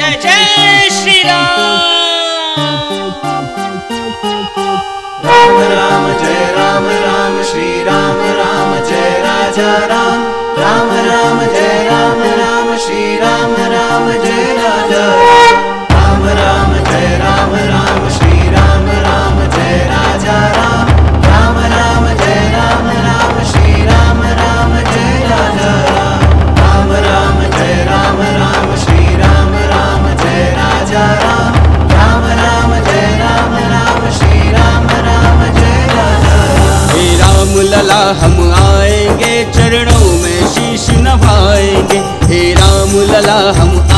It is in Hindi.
जय जय श्री राम। राम राम जय राम राम श्री राम राम जय राजा राम। राम राम जय राम राम श्री राम राम जय राजा राम। राम जय राम राम श्री राम राम जय राजा राम। राम राम जय राम राम श्री राम राम जय राजा राम। राम जय राम राम श्री राम राम जय राजा राम। राम राम जय राम राम श्री राम राम जय राजा राम। हे राम लला हम आएंगे चरणों में शीश नभाएंगे। हे राम लला हम